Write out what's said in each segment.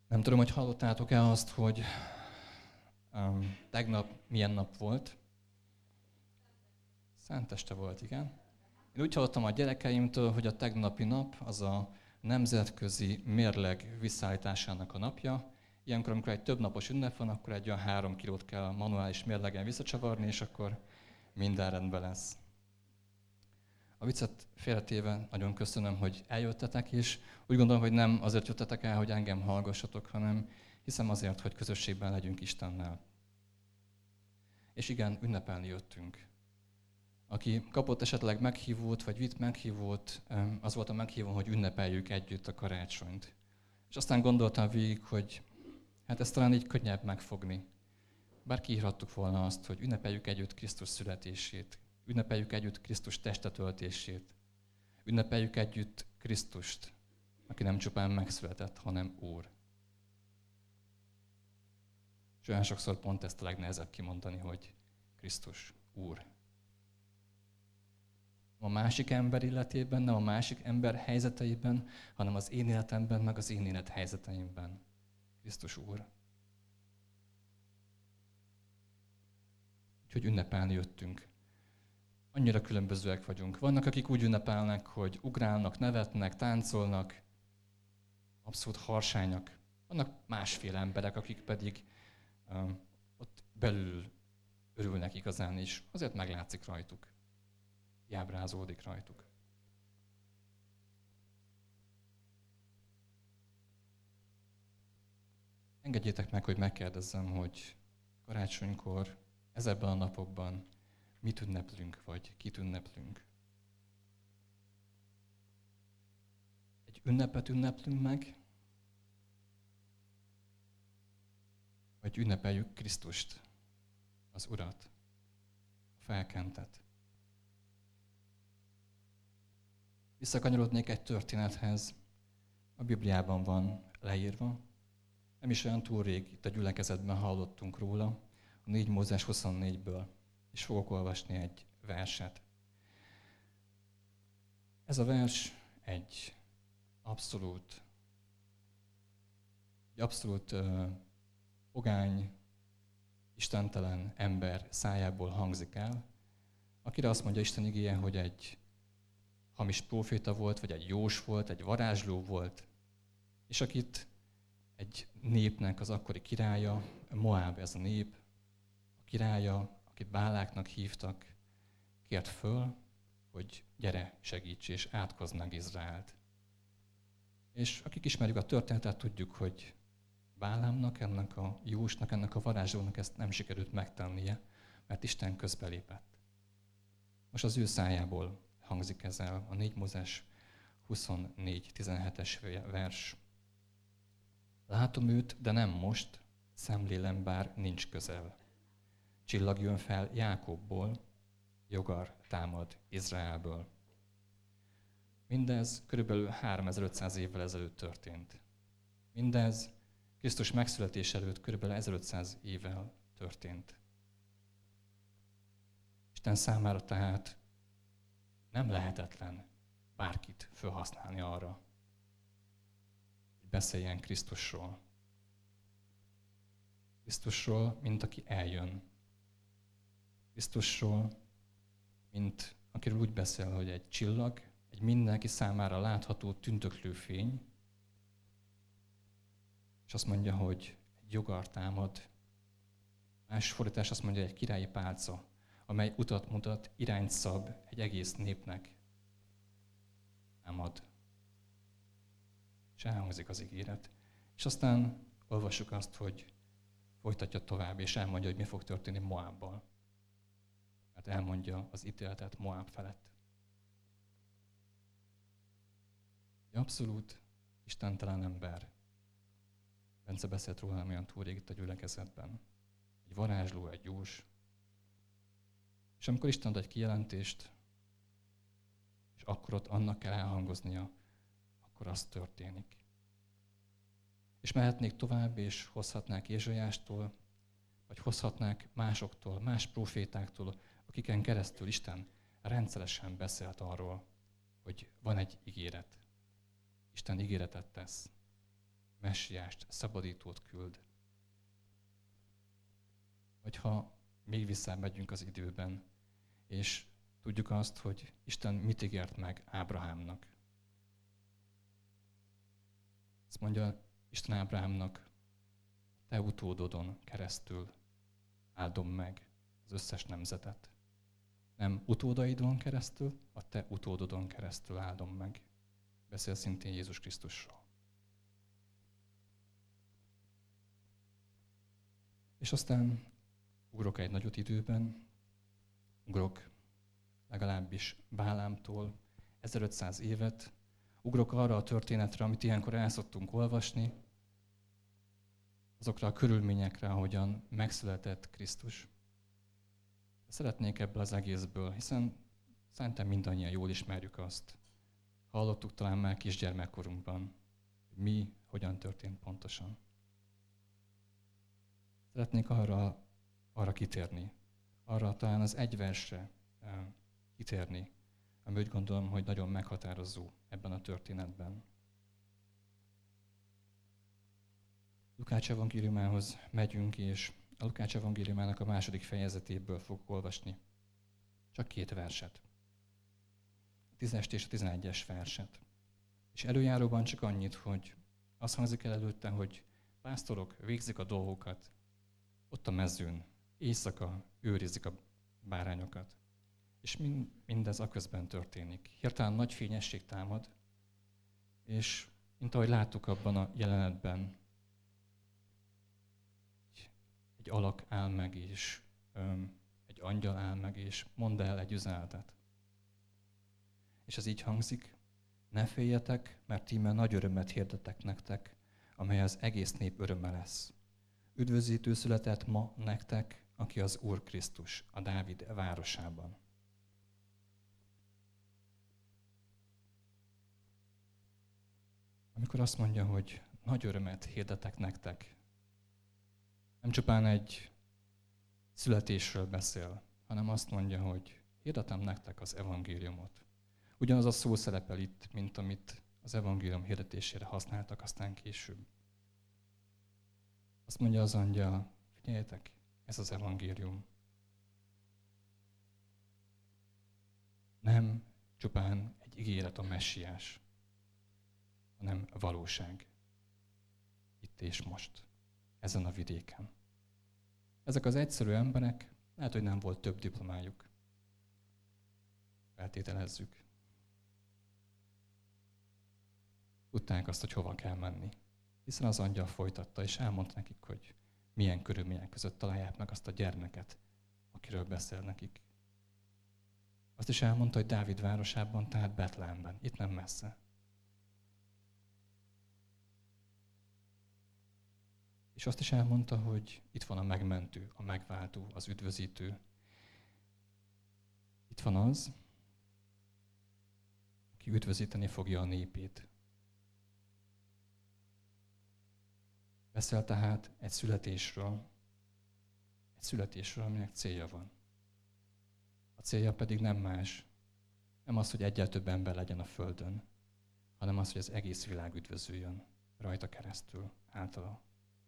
Nem tudom, hogy hallottátok-e azt, hogy tegnap milyen nap volt. Szenteste volt, igen. Én úgy hallottam a gyerekeimtől, hogy a tegnapi nap az a nemzetközi mérleg visszaállításának a napja. Ilyenkor, amikor egy több napos ünnep van, akkor egy olyan 3 kilót kell manuális mérlegen visszacsavarni, és akkor minden rendben lesz. A viccet félretéve nagyon köszönöm, hogy eljöttetek, és úgy gondolom, hogy nem azért jöttetek el, hogy engem hallgassatok, hanem hiszem azért, hogy közösségben legyünk Istennel. És igen, ünnepelni jöttünk. Aki kapott esetleg meghívót, vagy vitt meghívót, az volt a meghívó, hogy ünnepeljük együtt a karácsonyt. És aztán gondoltam végig, hogy hát ezt talán így könnyebb megfogni. Bár kiírhattuk volna azt, hogy ünnepeljük együtt Krisztus születését, ünnepeljük együtt Krisztus testetöltését, ünnepeljük együtt Krisztust, aki nem csupán megszületett, hanem Úr. És olyan sokszor pont ezt a legnehezebb kimondani, hogy Krisztus Úr. Nem a másik ember életében, nem a másik ember helyzeteiben, hanem az én életemben, meg az én élet helyzeteimben. Krisztus Úr. Úgyhogy ünnepelni jöttünk. Annyira különbözőek vagyunk. Vannak, akik úgy ünnepelnek, hogy ugrálnak, nevetnek, táncolnak, abszolút harsányak. Vannak másféle emberek, akik pedig ott belül örülnek igazán, és azért meglátszik rajtuk. Jábrázódik rajtuk. Engedjétek meg, hogy megkérdezzem, hogy karácsonykor, ezekben a napokban mit ünneplünk, vagy kit ünneplünk? Egy ünnepet ünneplünk meg, vagy ünnepeljük Krisztust, az Urat, a felkentet. Visszakanyarodnék egy történethez, a Bibliában van leírva, nem is olyan túl rég, itt a gyülekezetben hallottunk róla, a 4 Mózes 24-ből, és fogok olvasni egy verset. Ez a vers egy abszolút pogány, istentelen ember szájából hangzik el, akire azt mondja Isten igéje, hogy egy hamis próféta volt, vagy egy jós volt, egy varázsló volt, és akit egy népnek az akkori királya, Moáb ez a nép, a királya, akit Báláknak hívtak, kért föl, hogy gyere, segíts, és átkozd meg Izraelt. És akik ismerjük a történetet, tudjuk, hogy Bálámnak, ennek a jósnak, ennek a varázslónak ezt nem sikerült megtennie, mert Isten közbelépett. Most az ő szájából hangzik ez el, a 4 Mózes 24-17-es vers. Látom őt, de nem most, szemlélem, bár nincs közel. Csillag jön fel Jákobból, jogar támad Izraelből. Mindez körülbelül 3500 évvel ezelőtt történt. Mindez Krisztus megszületés előtt körülbelül 1500 évvel történt. Isten számára tehát nem lehetetlen bárkit felhasználni arra, hogy beszéljen Krisztusról. Krisztusról, mint aki eljön. Krisztusról, mint akiről úgy beszél, hogy egy csillag, egy mindenki számára látható, tündöklő fény, és azt mondja, hogy egy jogar támad. Más fordítás azt mondja, egy királyi pálca, amely utat mutat, irányt szab egy egész népnek. Támad. És elhangzik az ígéret. És aztán olvassuk azt, hogy folytatja tovább, és elmondja, hogy mi fog történni Moábbal. Mert elmondja az ítéletet Moáb felett. Egy abszolút istentelen ember. Bence beszélt róla nem olyan túl rég itt a gyülekezetben. Egy varázsló, egy jós. És amikor Isten ad egy kijelentést, és akkor ott annak kell elhangoznia, akkor az történik. És mehetnék tovább, és hozhatnák Ézsaiástól, vagy hozhatnák másoktól, más profétáktól, akiken keresztül Isten rendszeresen beszélt arról, hogy van egy ígéret. Isten ígéretet tesz. messiást, szabadítót küld. Vagy ha még visszamegyünk az időben, és tudjuk azt, hogy Isten mit ígért meg Ábrahámnak. Azt mondja Isten Ábrahámnak, te utódodon keresztül áldom meg az összes nemzetet. Nem utódaidon keresztül, a te utódodon keresztül áldom meg. Beszél szintén Jézus Krisztusról. És aztán ugrok egy nagyot időben, ugrok legalábbis Bálámtól 1500 évet, ugrok arra a történetre, amit ilyenkor el szoktunk olvasni, azokra a körülményekre, ahogyan megszületett Krisztus. Szeretnék ebből az egészből, hiszen szerintem mindannyian jól ismerjük azt. Hallottuk talán már kisgyermekkorunkban, hogy mi, hogyan történt pontosan. Szeretnék arra kitérni, arra talán az egy versre kitérni, ami úgy gondolom, hogy nagyon meghatározó ebben a történetben. Lukács evangéliumához megyünk, és a Lukács evangéliumának a 2. fejezetéből fogok olvasni csak 2 verset. A 10-est és a 11-es verset. És előjáróban csak annyit, hogy azt hangzik el előtte, hogy pásztorok végzik a dolgokat, ott a mezőn, éjszaka őrizik a bárányokat. És mindez aközben történik. Hirtelen nagy fényesség támad, és mint ahogy láttuk abban a jelenetben, egy alak áll meg, és egy angyal áll meg, és mond el egy üzenetet. És ez így hangzik, ne féljetek, mert íme nagy örömet hirdetek nektek, amely az egész nép öröme lesz. Üdvözítő született ma nektek, aki az Úr Krisztus, a Dávid városában. Amikor azt mondja, hogy nagy örömet hirdetek nektek, nem csupán egy születésről beszél, hanem azt mondja, hogy hirdetem nektek az evangéliumot. Ugyanaz a szó szerepel itt, mint amit az evangélium hirdetésére használtak aztán később. Azt mondja az angyal, figyeljetek, ez az evangélium. Nem csupán egy ígéret a messiás, hanem valóság. Itt és most, ezen a vidéken. Ezek az egyszerű emberek, lehet, hogy nem volt több diplomájuk. Feltételezzük. Tudták azt, hogy hova kell menni. Hiszen az angyal folytatta, és elmondta nekik, hogy milyen körülmények között találják meg azt a gyermeket, akiről beszél nekik. Azt is elmondta, hogy Dávid városában, tehát Betlehemben, itt nem messze. És azt is elmondta, hogy itt van a megmentő, a megváltó, az üdvözítő. Itt van az, aki üdvözíteni fogja a népét. Beszél tehát egy születésről, aminek célja van. A célja pedig nem más, nem az, hogy egyel több ember legyen a földön, hanem az, hogy az egész világ üdvözüljön rajta keresztül, általa.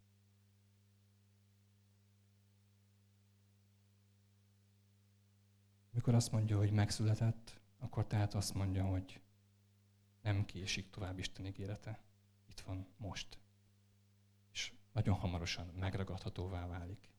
Mikor azt mondja, hogy megszületett, akkor tehát azt mondja, hogy nem késik tovább Isten ígérete. Itt van most. És nagyon hamarosan megragadhatóvá válik.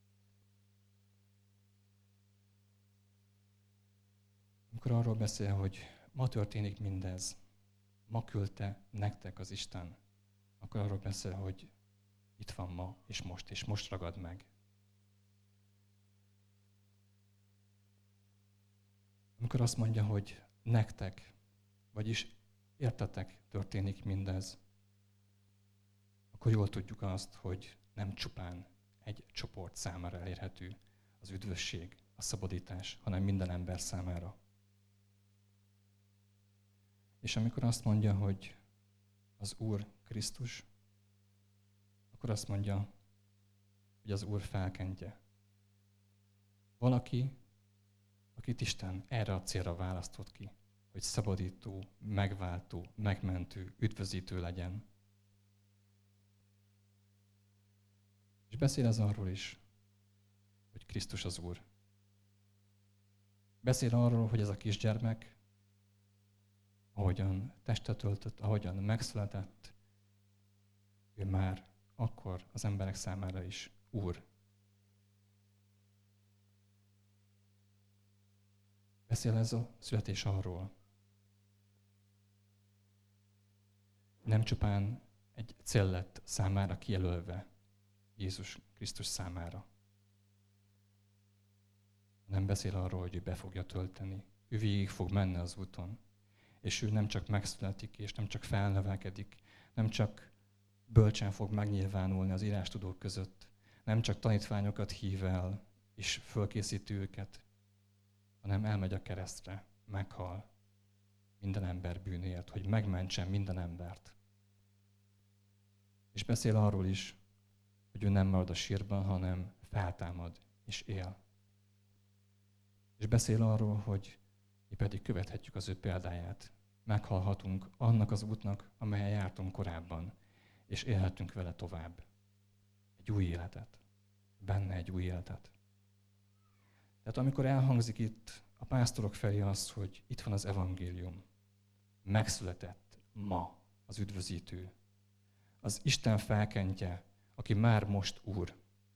Amikor arról beszél, hogy ma történik mindez, ma küldte nektek az Isten, akkor arról beszél, hogy itt van ma, és most ragad meg. Amikor azt mondja, hogy nektek, vagyis értetek történik mindez, akkor jól tudjuk azt, hogy nem csupán egy csoport számára elérhető az üdvösség, a szabadítás, hanem minden ember számára. És amikor azt mondja, hogy az Úr Krisztus, akkor azt mondja, hogy az Úr felkentje. Valaki, akit Isten erre a célra választott ki, hogy szabadító, megváltó, megmentő, üdvözítő legyen. beszél ez arról is, hogy Krisztus az Úr. Beszél arról, hogy ez a kisgyermek, ahogyan testet öltött, ahogyan megszületett, ő már akkor az emberek számára is Úr. Beszél ez a születés arról, nem csupán egy cél lett számára kijelölve Jézus Krisztus számára, hanem beszél arról, hogy ő be fogja tölteni. Ő végig fog menni az úton. És ő nem csak megszületik, és nem csak felnevelkedik, nem csak bölcsen fog megnyilvánulni az írástudók között, nem csak tanítványokat hív el, és fölkészíti őket, hanem elmegy a keresztre, meghal minden ember bűnért, hogy megmentsen minden embert. És beszél arról is, hogy ő nem marad a sírban, hanem feltámad és él. És beszél arról, hogy mi pedig követhetjük az ő példáját. Meghalhatunk annak az útnak, amelyen jártunk korábban, és élhetünk vele tovább. Egy új életet. Benne egy új életet. Tehát amikor elhangzik itt a pásztorok felé az, hogy itt van az evangélium, megszületett ma az üdvözítő, az Isten felkentje, aki már most Úr,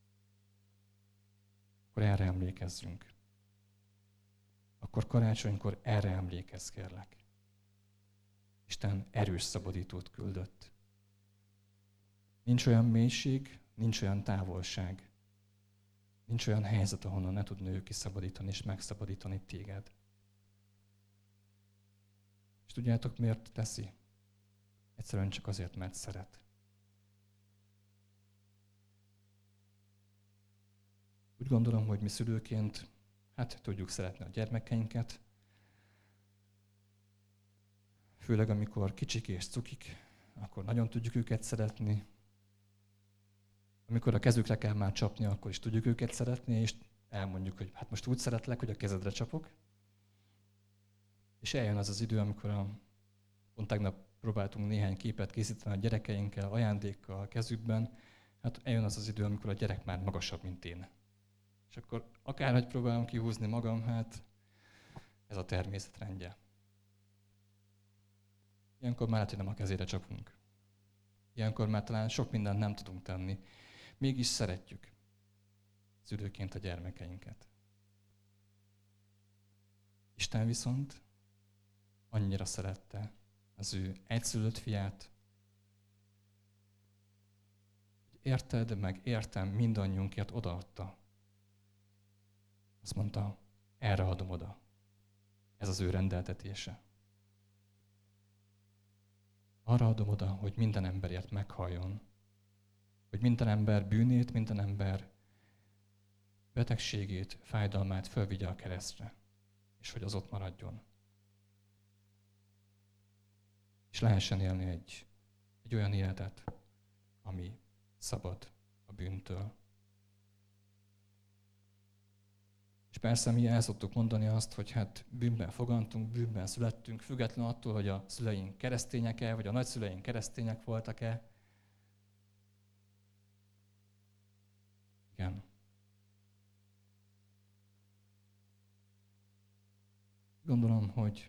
akkor erre emlékezzünk. Akkor karácsonykor erre emlékezz, kérlek. Isten erős szabadítót küldött. Nincs olyan mélység, nincs olyan távolság, nincs olyan helyzet, ahonnan ne tudna ő kiszabadítani és megszabadítani téged. És tudjátok, miért teszi? Egyszerűen csak azért, mert szeret. Úgy gondolom, hogy mi szülőként tudjuk szeretni a gyermekeinket, főleg amikor kicsik és cukik, akkor nagyon tudjuk őket szeretni. Amikor a kezükre kell már csapni, akkor is tudjuk őket szeretni, és elmondjuk, hogy hát most úgy szeretlek, hogy a kezedre csapok. És eljön az az idő, amikor pont tegnap próbáltunk néhány képet készíteni a gyerekeinkkel, ajándékkal a kezükben, hát eljön az az idő, amikor a gyerek már magasabb, mint én. És akkor akárhogy próbálom kihúzni magam, hát ez a természet rendje. Ilyenkor már nem a kezére csapunk. Ilyenkor már talán sok mindent nem tudunk tenni. Mégis szeretjük szülőként a gyermekeinket. Isten viszont annyira szerette az ő egyszülött fiát, hogy érted, meg értem, mindannyiunkért odaadta. Azt mondta, erre adom oda. Ez az ő rendeltetése. Arra adom oda, hogy minden emberért meghalljon. Hogy minden ember bűnét, minden ember betegségét, fájdalmát fölvigye a keresztre. És hogy az ott maradjon. És lehessen élni egy olyan életet, ami szabad a bűntől. És persze mi el szoktuk mondani azt, hogy hát bűnben fogantunk, bűnben születtünk, függetlenül attól, hogy a szüleink keresztények-e, vagy a nagyszüleink keresztények voltak-e. Igen. Gondolom, hogy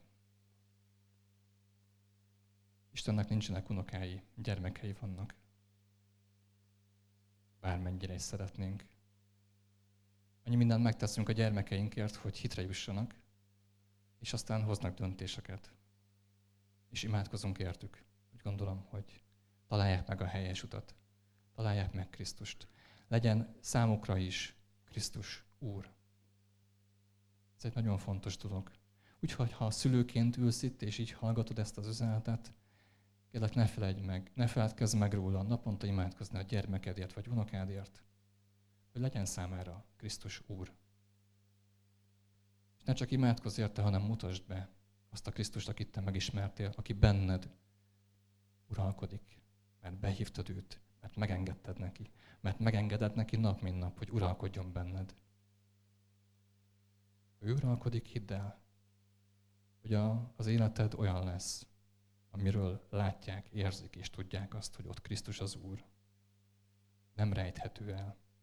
Istennek nincsenek unokái, gyermekei vannak. Bármennyire is szeretnénk. Annyi mindent megteszünk a gyermekeinkért, hogy hitre jussanak, és aztán hoznak döntéseket. És imádkozunk értük. Úgy gondolom, hogy találják meg a helyes utat. Találják meg Krisztust. Legyen számukra is Krisztus Úr. Ez egy nagyon fontos dolog. Úgyhogy ha szülőként ülsz itt, és így hallgatod ezt az üzenetet, kérlek, ne feledj meg, ne feledkezz meg róla naponta imádkozni a gyermekedért vagy unokádért, hogy legyen számára Krisztus Úr. És ne csak imádkozz érte, hanem mutasd be azt a Krisztust, akit te megismertél, aki benned uralkodik, mert behívtad őt, mert megengedted neki, mert megengeded neki nap mint nap, hogy uralkodjon benned. Ha ő uralkodik, hidd el, hogy az életed olyan lesz, amiről látják, érzik és tudják azt, hogy ott Krisztus az Úr. Nem rejthető el.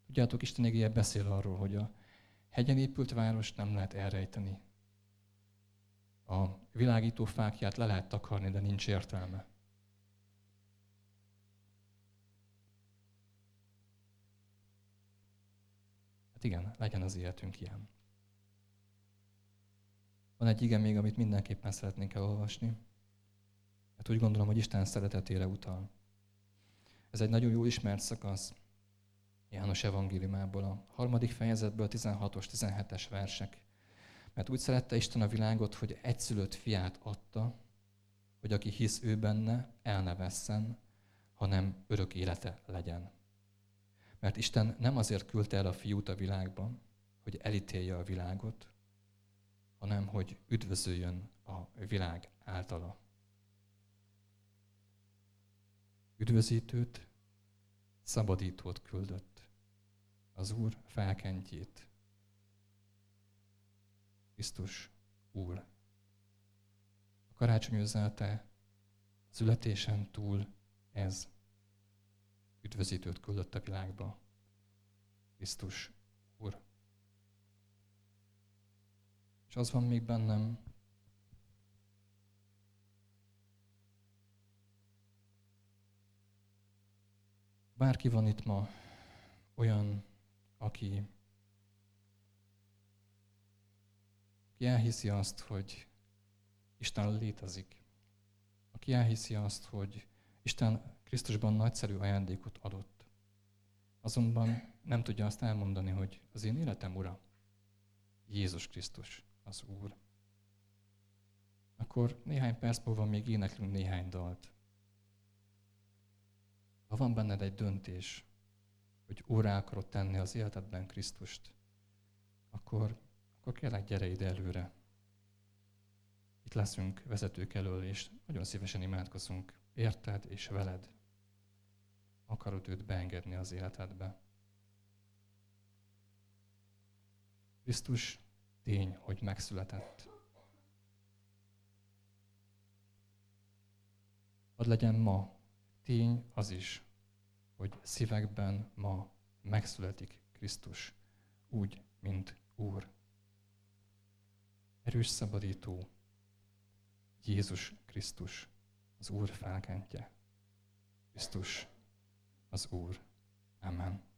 Tudjátok, Isten igéje beszél arról, hogy a hegyen épült várost nem lehet elrejteni. A világító fákját le lehet takarni, de nincs értelme. Hát igen, legyen az életünk ilyen. Van egy ige még, amit mindenképpen szeretnénk elolvasni. Hát úgy gondolom, hogy Isten szeretetére utal. Ez egy nagyon jól ismert szakasz János evangéliumából, a 3. fejezetből 16-os, 17-es versek. Mert úgy szerette Isten a világot, hogy egyszülött fiát adta, hogy aki hisz ő benne, el ne vesszen, hanem örök élete legyen. Mert Isten nem azért küldte el a fiút a világba, hogy elítélje a világot, hanem hogy üdvözöljön a világ általa. Üdvözítőt, szabadítót küldött, az Úr felkentjét. Krisztus Úr. A karácsony üzenete születésen túl ez. Üdvözítőt küldött a világba. Krisztus Úr. És az van még bennem, bárki van itt ma olyan, aki elhiszi azt, hogy Isten létezik. Aki elhiszi azt, hogy Isten Krisztusban nagyszerű ajándékot adott. Azonban nem tudja azt elmondani, hogy az én életem ura, Jézus Krisztus az Úr. Akkor néhány perc múlva még éneklünk néhány dalt. Ha van benned egy döntés, hogy úrrá akarod tenni az életedben Krisztust, akkor kérlek, gyere ide előre. Itt leszünk vezetők elől, és nagyon szívesen imádkozunk érted és veled. Akarod őt beengedni az életedbe. Krisztus tény, hogy megszületett. Hadd legyen ma tény az is, hogy szívekben ma megszületik Krisztus, úgy, mint Úr. Erős szabadító, Jézus Krisztus, az Úr felkentje. Krisztus, az Úr. Amen.